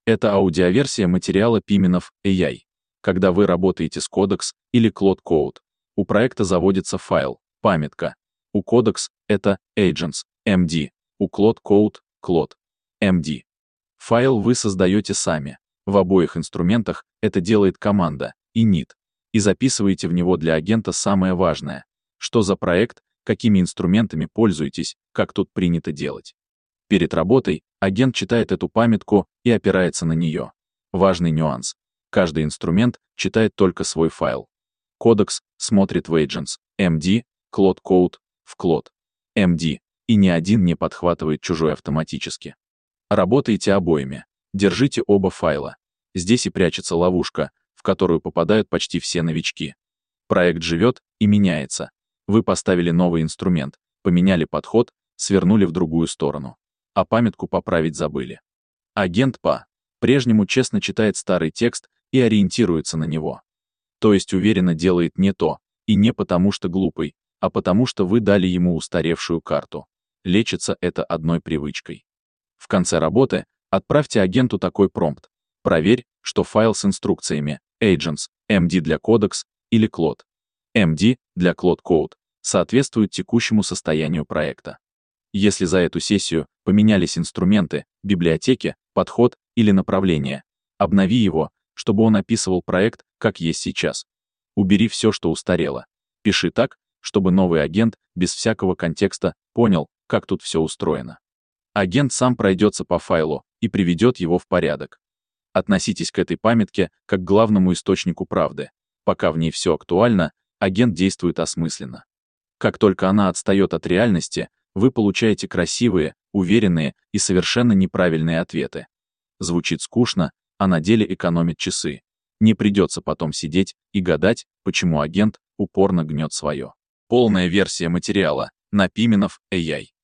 Это аудиоверсия материала Piminov AI. Когда вы работаете с Codex или Claude Code, у проекта заводится файл, памятка. У Codex это Agents, MD, у Claude Code, Claude, MD. Файл вы создаете сами. В обоих инструментах это делает команда, init, и записываете в него для агента самое важное. Что за проект, какими инструментами пользуетесь, как тут принято делать. Перед работой агент читает эту памятку и опирается на нее. Важный нюанс. Каждый инструмент читает только свой файл. Codex смотрит в Agents, MD, Claude Code, в Claude, MD, и ни один не подхватывает чужой автоматически. Работайте обоими. Держите оба файла. Здесь и прячется ловушка, в которую попадают почти все новички. Проект живет и меняется. Вы поставили новый инструмент, поменяли подход, свернули в другую сторону. А памятку поправить забыли. Агент по-прежнему честно читает старый текст и ориентируется на него. То есть уверенно делает не то, и не потому что глупый, а потому что вы дали ему устаревшую карту. Лечится это одной привычкой. В конце работы отправьте агенту такой промпт. Проверь, что файл с инструкциями Agents, MD для Codex или Claude, MD для Claude Code соответствует текущему состоянию проекта. Если за эту сессию поменялись инструменты, библиотеки, подход или направление, обнови его, чтобы он описывал проект, как есть сейчас. Убери все, что устарело. Пиши так, чтобы новый агент без всякого контекста понял, как тут все устроено. Агент сам пройдется по файлу и приведет его в порядок. Относитесь к этой памятке как к главному источнику правды. Пока в ней все актуально, агент действует осмысленно. Как только она отстает от реальности, вы получаете красивые, уверенные и совершенно неправильные ответы. Звучит скучно, а на деле экономит часы. Не придется потом сидеть и гадать, почему агент упорно гнет свое. Полная версия материала на Piminov AI.